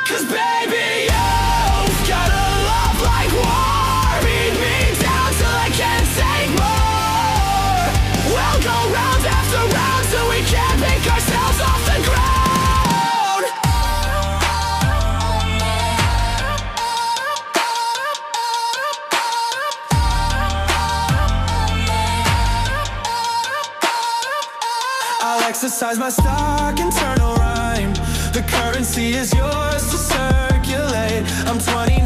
'Cause baby, you've got a love like war. Beat me down till I can't take more. We'll go round after round till we can't pick ourselves off the ground. I'll exercise my stock, internal rhyme. The currency is yours to circulate. I'm 29